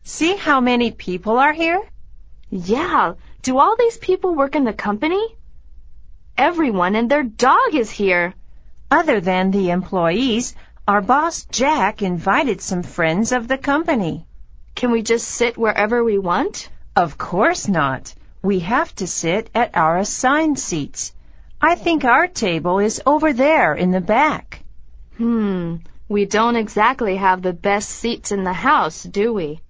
See how many people are here? Yeah, do all these people work in the company? Everyone and their dog is here. Other than the employees, our boss Jack invited some friends of the company. Can we just sit wherever we want? Of course not. We have to sit at our assigned seats. I think our table is over there in the back. We don't exactly have the best seats in the house, do we?